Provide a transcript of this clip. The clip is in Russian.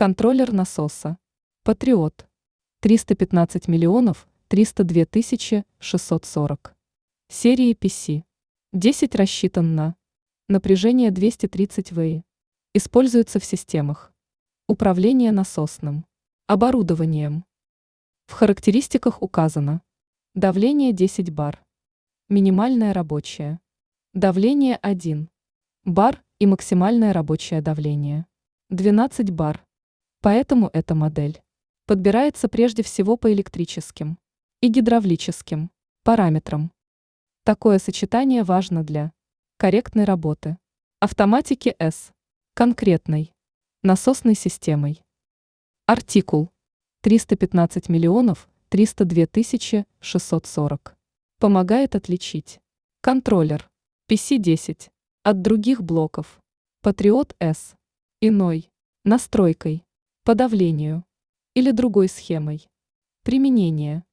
Контроллер насоса. Патриот. 315 миллионов 302 тысячи 640. Серии PC. 10 рассчитан на напряжение 230 ВИ. Используется в системах управления насосным оборудованием. В характеристиках указано давление 10 бар, минимальное рабочее давление 1 бар и максимальное рабочее давление 12 бар. Поэтому эта модель подбирается прежде всего по электрическим и гидравлическим параметрам. Такое сочетание важно для корректной работы автоматики с конкретной насосной системой. Артикул 315 миллионов 302 тысячи 640 помогает отличить контроллер PC-10 от других блоков Patriot S иной настройкой по давлению или другой схемой применения.